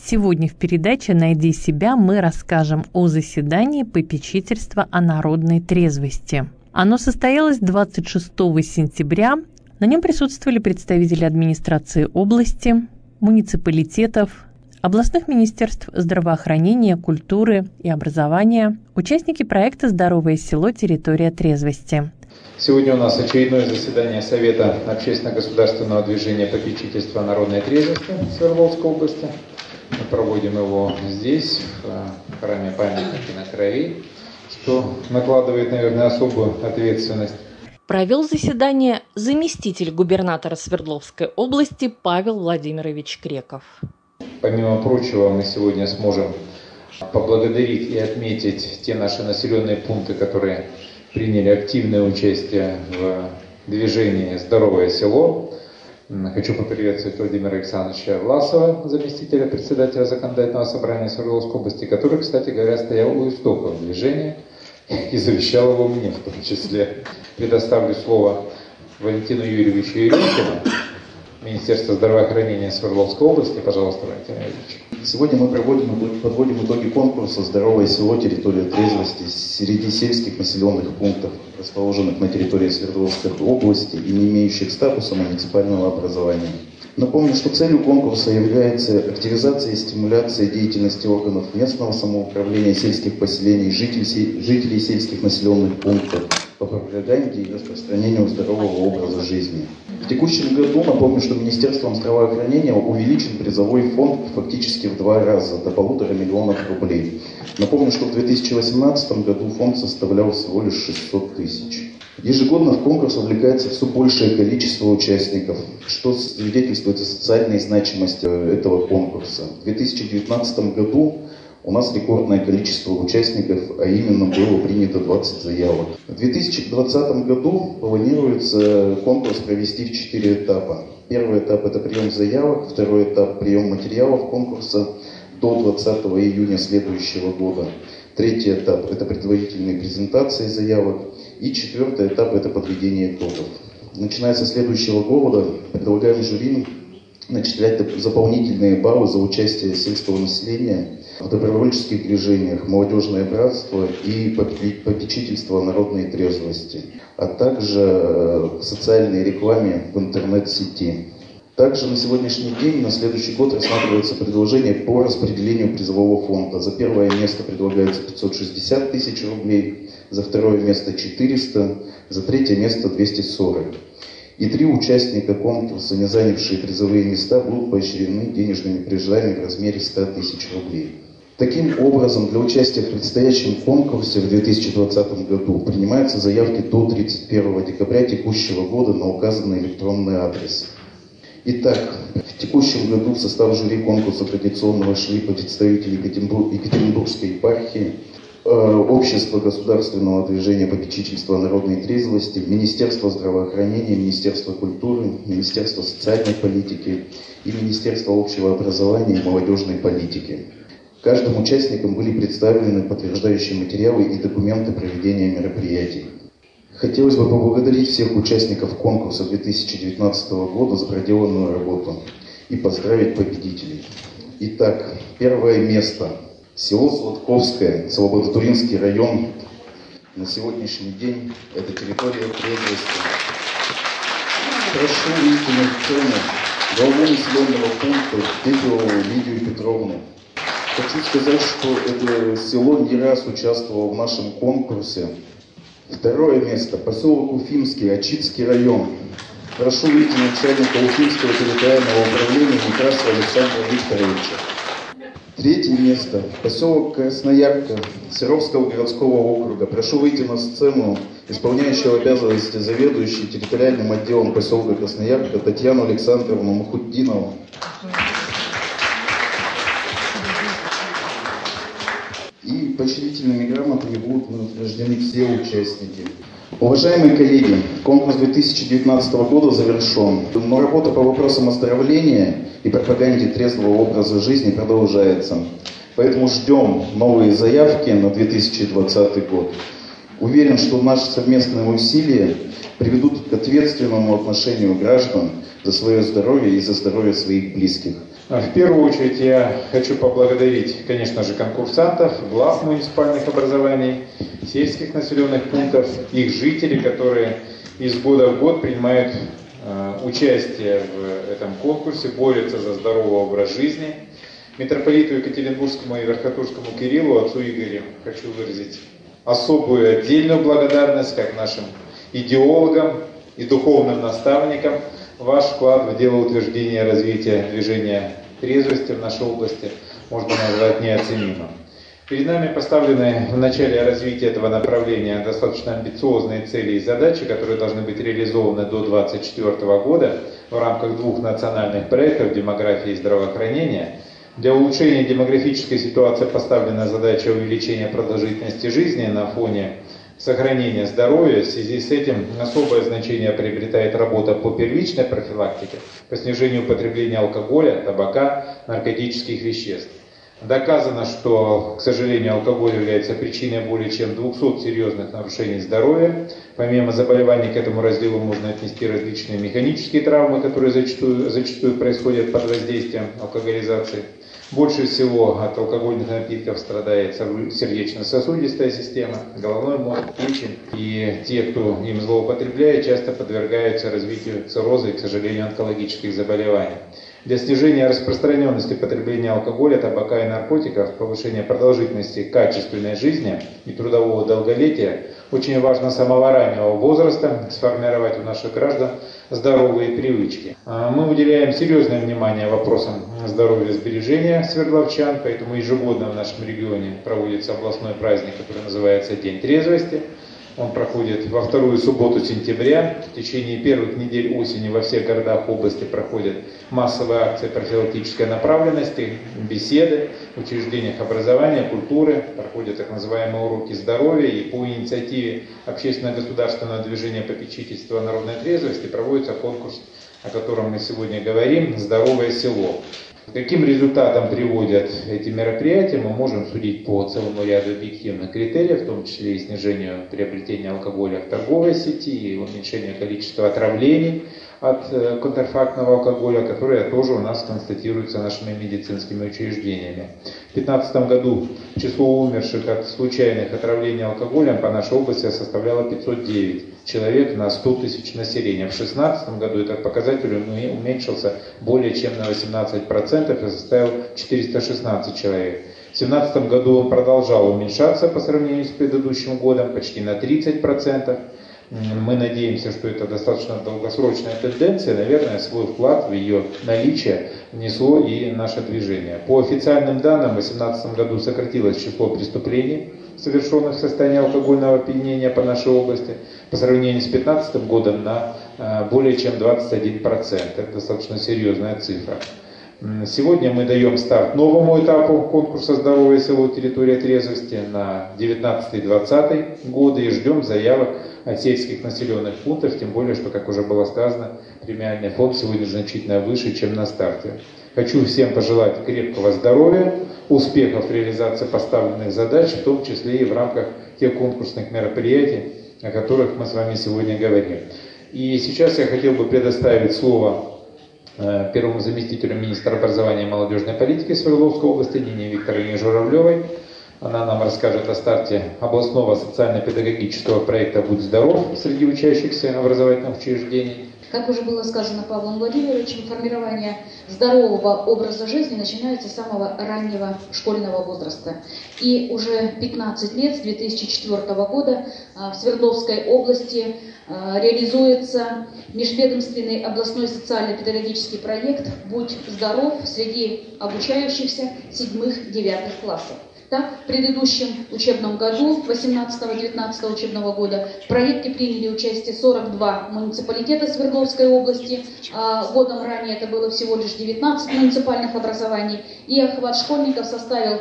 Сегодня в передаче «Найди себя» мы расскажем о заседании попечительства о народной трезвости. Оно состоялось 26 сентября. На нем присутствовали представители администрации области, муниципалитетов, областных министерств здравоохранения, культуры и образования, участники проекта «Здоровое село. Территория трезвости». Сегодня у нас очередное заседание Совета общественно-государственного движения попечительства народной трезвости Свердловской области. Мы проводим его здесь, в храме памятника на Крови, что накладывает, наверное, особую ответственность. Провел заседание заместитель губернатора Свердловской области Павел Владимирович Креков. Помимо прочего, мы сегодня сможем поблагодарить и отметить те наши населенные пункты, которые приняли активное участие в движении «Здоровое село». Хочу поприветствовать Владимира Александровича Власова, заместителя председателя Законодательного собрания Свердловской области, который, кстати говоря, стоял у истоков движения и завещал его мне в том числе. Предоставлю слово Валентину Юрьевичу Еремкину, Министерство здравоохранения Свердловской области. Пожалуйста, Валентин Юрьевич. Сегодня мы подводим итоги конкурса «Здоровое село. Территория трезвости» среди сельских населенных пунктов, расположенных на территории Свердловской области и не имеющих статуса муниципального образования. Напомню, что целью конкурса является активизация и стимуляция деятельности органов местного самоуправления, сельских поселений, жителей сельских населенных пунктов по пропаганде и распространению здорового образа жизни. В текущем году, напомню, что Министерством здравоохранения увеличен призовой фонд фактически в 2 раза, до 1,5 миллиона рублей. Напомню, что в 2018 году фонд составлял всего лишь 600 тысяч. Ежегодно в конкурс вовлекается все большее количество участников, что свидетельствует о социальной значимости этого конкурса. В 2019 году у нас рекордное количество участников, а именно было принято 20 заявок. В 2020 году планируется конкурс провести в 4 этапа. Первый этап – это прием заявок, второй этап – прием материалов конкурса до 20 июня следующего года. Третий этап – это предварительные презентации заявок. И четвертый этап – это подведение итогов. Начиная со следующего года предлагаем жюри начислять дополнительные баллы за участие сельского населения в добровольческих движениях, молодежное братство и попечительство народной трезвости, а также в социальной рекламе в интернет-сети. Также на сегодняшний день, на следующий год рассматривается предложение по распределению призового фонда. За первое место предлагается 560 тысяч рублей, за второе место 400, за третье место 240. И 3 участника конкурса, не занявшие призовые места, будут поощрены денежными призами в размере 100 тысяч рублей. Таким образом, для участия в предстоящем конкурсе в 2020 году принимаются заявки до 31 декабря текущего года на указанный электронный адрес. Итак, в текущем году в состав жюри конкурса традиционно вошли представители Екатеринбургской епархии, Общество государственного движения попечительства народной трезвости, Министерство здравоохранения, Министерство культуры, Министерство социальной политики и Министерство общего образования и молодежной политики. Каждым участникам были представлены подтверждающие материалы и документы проведения мероприятий. Хотелось бы поблагодарить всех участников конкурса 2019 года за проделанную работу и поздравить победителей. Итак, первое место. Село Сладковское, Слободотуринский район. На сегодняшний день это территория трезвости. Прошу выйти на сцену главу населенного пункта Пепелову Лидию Петровну. Хочу сказать, что это село не раз участвовало в нашем конкурсе. Второе место. Поселок Уфимский, Ачитский район. Прошу выйти начальника Уфимского территориального управления Некрасова Александра Викторовича. Третье место. Поселок Красноярка, Серовского городского округа. Прошу выйти на сцену исполняющего обязанности заведующей территориальным отделом поселка Красноярка Татьяну Александровну Мухутдинову. И поощрительными грамотами будут награждены все участники. Уважаемые коллеги, конкурс 2019 года завершен, но работа по вопросам оздоровления и пропаганде трезвого образа жизни продолжается. Поэтому ждем новые заявки на 2020 год. Уверен, что наши совместные усилия приведут к ответственному отношению граждан за свое здоровье и за здоровье своих близких. В первую очередь я хочу поблагодарить, конечно же, конкурсантов, глав муниципальных образований, сельских населенных пунктов, их жителей, которые из года в год принимают участие в этом конкурсе, борются за здоровый образ жизни. Митрополиту Екатеринбургскому и Верхотурскому Кириллу, отцу Игорю, хочу выразить особую отдельную благодарность как нашим идеологам и духовным наставникам. Ваш вклад в дело утверждения и развития движения трезвости в нашей области можно назвать неоценимым. Перед нами поставлены в начале развития этого направления достаточно амбициозные цели и задачи, которые должны быть реализованы до 2024 года в рамках двух национальных проектов демографии и здравоохранения. Для улучшения демографической ситуации поставлена задача увеличения продолжительности жизни на фоне сохранения здоровья. В связи с этим особое значение приобретает работа по первичной профилактике, по снижению употребления алкоголя, табака, наркотических веществ. Доказано, что, к сожалению, алкоголь является причиной более чем 200 серьезных нарушений здоровья. Помимо заболеваний к этому разделу можно отнести различные механические травмы, которые зачастую происходят под воздействием алкоголизации. Больше всего от алкогольных напитков страдает сердечно-сосудистая система, головной мозг, печень. И те, кто им злоупотребляет, часто подвергаются развитию цирроза и, к сожалению, онкологических заболеваний. Для снижения распространенности потребления алкоголя, табака и наркотиков, повышения продолжительности качественной жизни и трудового долголетия очень важно с самого раннего возраста сформировать у наших граждан здоровые привычки. Мы уделяем серьезное внимание вопросам здоровья и сбережения свердловчан, поэтому ежегодно в нашем регионе проводится областной праздник, который называется День трезвости. Он проходит во вторую субботу сентября. В течение первых недель осени во всех городах области проходят массовые акции профилактической направленности, беседы в учреждениях образования, культуры, проходят так называемые уроки здоровья, и по инициативе общественно-государственного движения попечительства народной трезвости проводится конкурс, о котором мы сегодня говорим, «Здоровое село». Каким результатом приводят эти мероприятия, мы можем судить по целому ряду объективных критериев, в том числе и снижению приобретения алкоголя в торговой сети, и уменьшению количества отравлений от контрафактного алкоголя, которые тоже у нас констатируются нашими медицинскими учреждениями. В 2015 году число умерших от случайных отравлений алкоголем по нашей области составляло 509 человек на 100 тысяч населения. В 2016 году этот показатель уменьшился более чем на 18% и составил 416 человек. В 2017 году он продолжал уменьшаться по сравнению с предыдущим годом почти на 30%. Мы надеемся, что это достаточно долгосрочная тенденция. Наверное, свой вклад в ее наличие внесло и наше движение. По официальным данным, в 2018 году сократилось число преступлений, совершенных в состоянии алкогольного опьянения по нашей области, по сравнению с 2015 годом на более чем 21%. Это достаточно серьезная цифра. Сегодня мы даем старт новому этапу конкурса «Здоровое село. Территория трезвости» на 19-20 годы и ждем заявок от сельских населенных пунктов, тем более, что, как уже было сказано, премиальный фонд сегодня значительно выше, чем на старте. Хочу всем пожелать крепкого здоровья, успехов в реализации поставленных задач, в том числе и в рамках тех конкурсных мероприятий, о которых мы с вами сегодня говорим. И сейчас я хотел бы предоставить слово первому заместителю министра образования и молодежной политики Свердловской области Нине Викторовне Журавлевой. Она нам расскажет о старте областного социально-педагогического проекта «Будь здоров» среди учащихся образовательных учреждений. Как уже было сказано Павлом Владимировичем, формирование здорового образа жизни начинается с самого раннего школьного возраста. И уже 15 лет, с 2004 года, в Свердловской области реализуется межведомственный областной социально-педагогический проект «Будь здоров» среди обучающихся 7-9 классов. Так, в предыдущем учебном году, 18-19 учебного года, в проекте приняли участие 42 муниципалитета Свердловской области. Годом ранее это было всего лишь 19 муниципальных образований. И охват школьников составил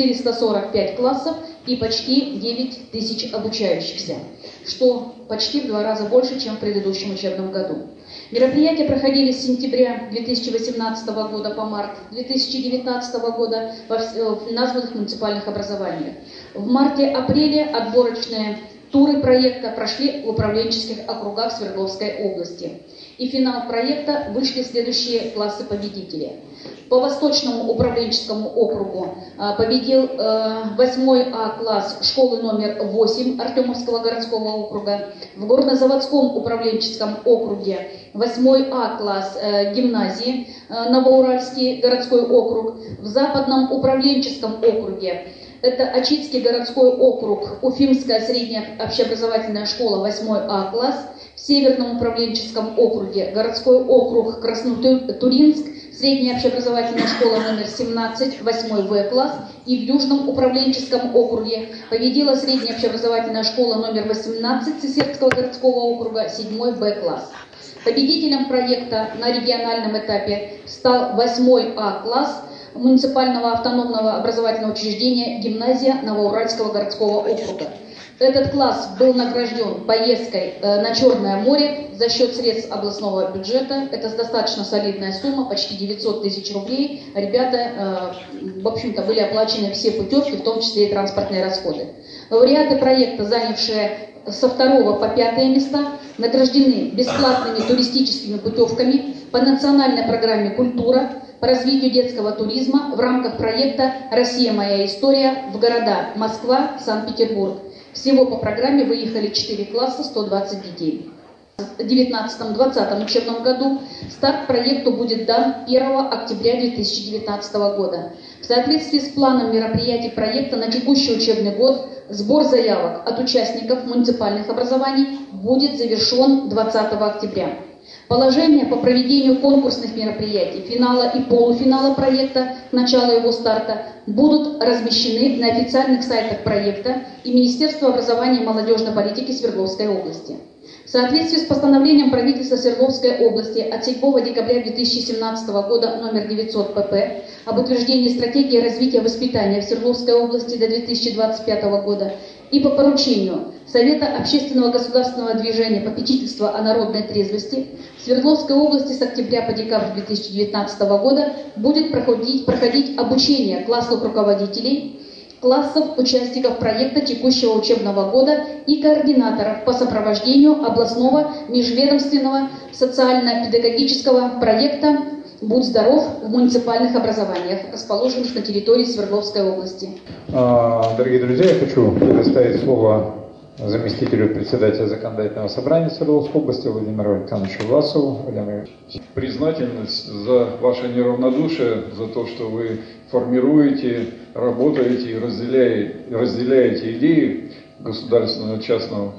445 классов и почти 9 тысяч обучающихся, что почти в 2 раза больше, чем в предыдущем учебном году. Мероприятия проходили с сентября 2018 года по март 2019 года в названных муниципальных образованиях. В марте-апреле отборочные Туры проекта прошли в управленческих округах Свердловской области. И в финал проекта вышли следующие классы победителей. По Восточному управленческому округу победил 8 А класс школы номер 8 Артемовского городского округа. В Горнозаводском управленческом округе 8 А класс гимназии Новоуральский городской округ. В Западном управленческом округе это Ачитский городской округ, Уфимская средняя общеобразовательная школа 8 А класс. В Северном управленческом округе городской округ Краснотуринск, средняя общеобразовательная школа номер 17, 8 В класс. И в Южном управленческом округе победила средняя общеобразовательная школа номер 18 Цесерского городского округа, 7 Б класс. Победителем проекта на региональном этапе стал 8 А класс муниципального автономного образовательного учреждения гимназия Новоуральского городского округа. Этот класс был награжден поездкой на Черное море за счет средств областного бюджета. Это достаточно солидная сумма, почти 900 тысяч рублей. Ребята, в общем-то, были оплачены все путевки, в том числе и транспортные расходы. Лауреаты проекта, занявшие со 2 по 5 места, награждены бесплатными туристическими путевками по национальной программе «Культура» по развитию детского туризма в рамках проекта «Россия. Моя история» в города Москва, Санкт-Петербург. Всего по программе выехали 4 класса, 120 детей. В 2019-2020 учебном году старт проекту будет дан 1 октября 2019 года. В соответствии с планом мероприятий проекта на текущий учебный год сбор заявок от участников муниципальных образований будет завершен 20 октября. Положения по проведению конкурсных мероприятий, финала и полуфинала проекта, начала его старта, будут размещены на официальных сайтах проекта и Министерства образования и молодежной политики Свердловской области. В соответствии с постановлением правительства Свердловской области от 7 декабря 2017 года номер 900 ПП об утверждении стратегии развития воспитания в Свердловской области до 2025 года и по поручению Совета общественного государственного движения попечительства о народной трезвости в Свердловской области с октября по декабрь 2019 года будет проходить обучение классных руководителей, классов, участников проекта текущего учебного года и координаторов по сопровождению областного межведомственного социально-педагогического проекта «Будь здоров» в муниципальных образованиях, расположенных на территории Свердловской области. Дорогие друзья, я хочу предоставить слово заместителю председателя законодательного собрания Свердловской области Владимиру Александровичу Власову. Признательность за ваше неравнодушие, за то, что вы формируете, работаете и разделяете идеи государственного частного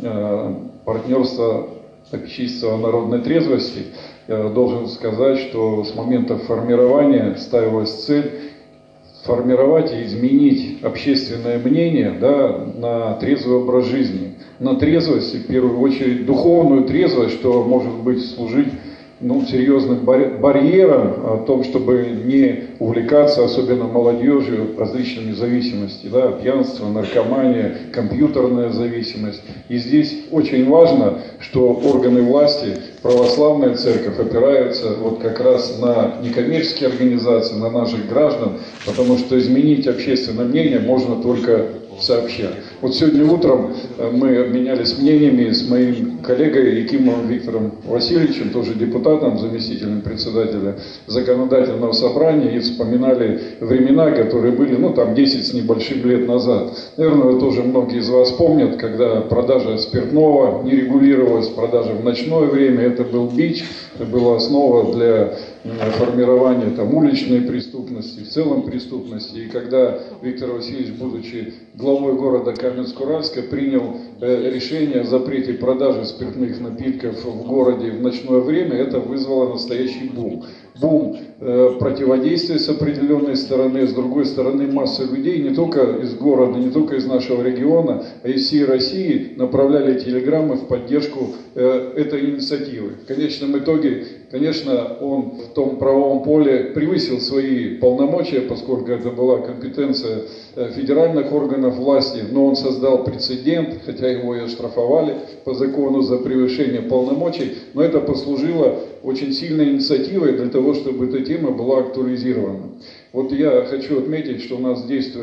партнерства попечительства о народной трезвости. Я должен сказать, что с момента формирования ставилась цель формировать и изменить общественное мнение, на трезвый образ жизни, на трезвость, и в первую очередь духовную трезвость, что может быть служить серьезным барьером о том, чтобы не увлекаться, особенно молодежью, различными зависимостями, пьянство, наркомания, компьютерная зависимость. И здесь очень важно, что органы власти, православная церковь опираются как раз на некоммерческие организации, на наших граждан, потому что изменить общественное мнение можно только сообща. Сегодня утром мы обменялись мнениями с моим коллегой Якимовым Виктором Васильевичем, тоже депутатом, заместителем председателя законодательного собрания, и вспоминали времена, которые были, 10 с небольшим лет назад. Наверное, тоже многие из вас помнят, когда продажа спиртного не регулировалась, продажа в ночное время, это был бич, это была основа для формирования уличной преступности, в целом преступности. И когда Виктор Васильевич, будучи главой города Каменск-Уральска, принял решение о запрете продажи спиртных напитков в городе в ночное время, это вызвало настоящий бум. Бум противодействия с определенной стороны, с другой стороны масса людей, не только из города, не только из нашего региона, а из всей России направляли телеграммы в поддержку этой инициативы. В конечном итоге, конечно, он в том правовом поле превысил свои полномочия, поскольку это была компетенция федеральных органов власти, но он создал прецедент, хотя его и оштрафовали по закону за превышение полномочий, но это послужило очень сильной инициативой для того, чтобы эта тема была актуализирована. Я хочу отметить, что у нас действует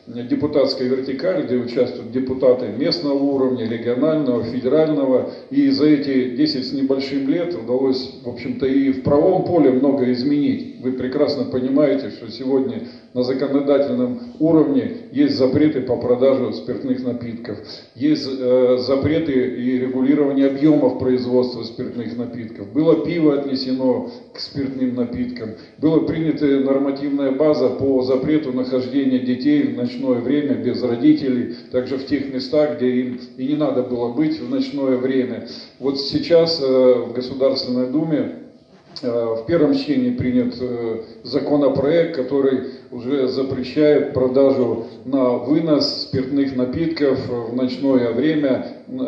депутатской вертикали, где участвуют депутаты местного уровня, регионального, федерального. И за эти 10 с небольшим лет удалось, в общем-то, и в правовом поле много изменить. Вы прекрасно понимаете, что сегодня на законодательном уровне есть запреты по продаже спиртных напитков, есть запреты и регулирование объемов производства спиртных напитков. Было пиво отнесено к спиртным напиткам, была принята нормативная база по запрету нахождения детей в ночное время без родителей, также в тех местах, где им и не надо было быть в ночное время. Вот сейчас в Государственной Думе в первом чтении принят законопроект, который уже запрещает продажу на вынос спиртных напитков в ночное время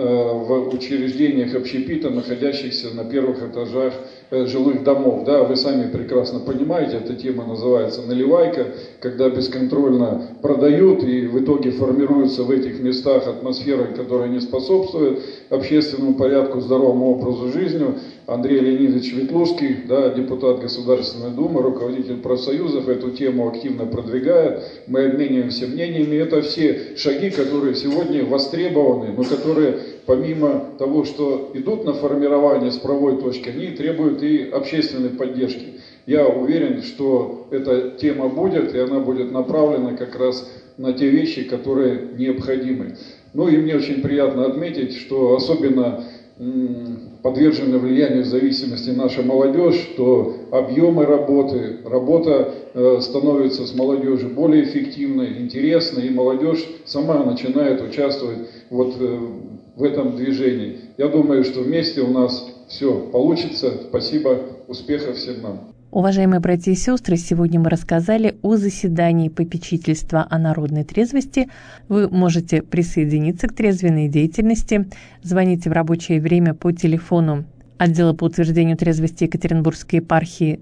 в учреждениях общепита, находящихся на первых этажах жилых домов. Да, вы сами прекрасно понимаете, эта тема называется наливайка, когда бесконтрольно продают и в итоге формируется в этих местах атмосфера, которая не способствует общественному порядку, здоровому образу жизни. Андрей Леонидович Ветлужский, да, депутат Государственной Думы, руководитель профсоюзов, эту тему активно продвигает. Мы обмениваемся мнениями. Это все шаги, которые сегодня востребованы, но которые помимо того, что идут на формирование с правовой точки, они требуют и общественной поддержки. Я уверен, что эта тема будет, и она будет направлена как раз на те вещи, которые необходимы. Ну и мне очень приятно отметить, что особенно подвержены влиянию зависимости наша молодежь, что объемы работа становится с молодежью более эффективной, интересной, и молодежь сама начинает участвовать вот в этом движении. Я думаю, что вместе у нас все получится. Спасибо, успехов всем нам. Уважаемые братья и сестры, сегодня мы рассказали о заседании попечительства о народной трезвости. Вы можете присоединиться к трезвенной деятельности. Звоните в рабочее время по телефону отдела по утверждению трезвости Екатеринбургской епархии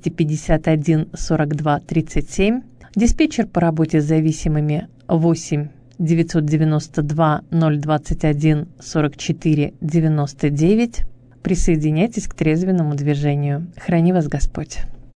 251 42 37. Диспетчер по работе с зависимыми 8 992 021 44 99. Присоединяйтесь к трезвенному движению. Храни вас Господь.